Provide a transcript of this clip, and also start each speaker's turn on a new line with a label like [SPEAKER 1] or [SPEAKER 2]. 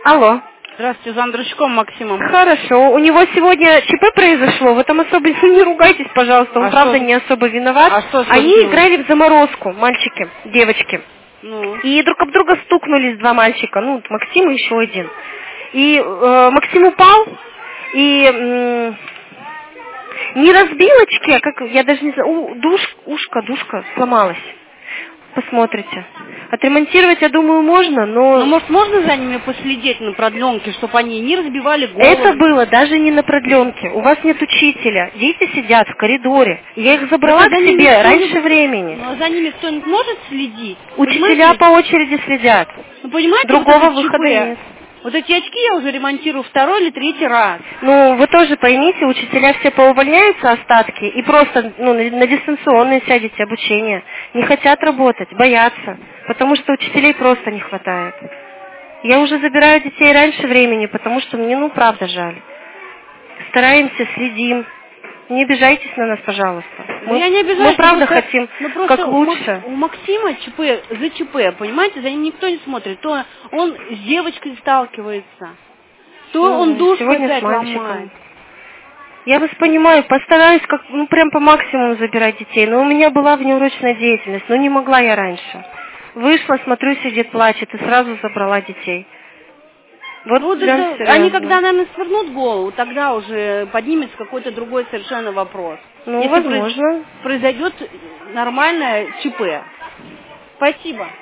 [SPEAKER 1] Алло.
[SPEAKER 2] Здравствуйте, за Андручком Максимом.
[SPEAKER 1] Хорошо. У него сегодня ЧП произошло. Вы там особо не ругайтесь, пожалуйста. Он, правда, не особо виноват. Они играли в заморозку, мальчики, девочки. И друг об друга стукнулись два мальчика. Ну, Максим и еще один. И Максим упал, и не разбил очки, а как, я даже не знаю, душка сломалась. Посмотрите. Отремонтировать, я думаю, можно, но...
[SPEAKER 2] Ну, может, можно за ними последить на продленке, чтобы они не разбивали голову?
[SPEAKER 1] Это было даже не на продленке. У вас нет учителя. Дети сидят в коридоре. Я их забрала к себе раньше времени.
[SPEAKER 2] Но за ними кто-нибудь может следить?
[SPEAKER 1] Учителя по очереди следят.
[SPEAKER 2] Ну, понимаете,
[SPEAKER 1] другого выхода нет.
[SPEAKER 2] Вот эти очки я уже ремонтирую второй или третий раз.
[SPEAKER 1] Ну, вы тоже поймите, учителя все поувольняются, остатки, и просто на дистанционное сядете обучение. Не хотят работать, боятся, потому что учителей просто не хватает. Я уже забираю детей раньше времени, потому что мне, правда, жаль. Стараемся, следим. Не обижайтесь на нас, пожалуйста.
[SPEAKER 2] Я не обижаюсь.
[SPEAKER 1] Мы правда хотим как лучше.
[SPEAKER 2] У Максима ЧП за ЧП, понимаете, за ним никто не смотрит. То он с девочкой сталкивается, то он душку опять ломает.
[SPEAKER 1] Я вас понимаю, постараюсь прям по максимуму забирать детей, но у меня была внеурочная деятельность, но не могла я раньше. Вышла, смотрю, сидит, плачет, и сразу забрала детей.
[SPEAKER 2] Они когда, наверное, свернут голову, тогда уже поднимется какой-то другой совершенно вопрос.
[SPEAKER 1] Если возможно.
[SPEAKER 2] Произойдет нормальное ЧП. Спасибо.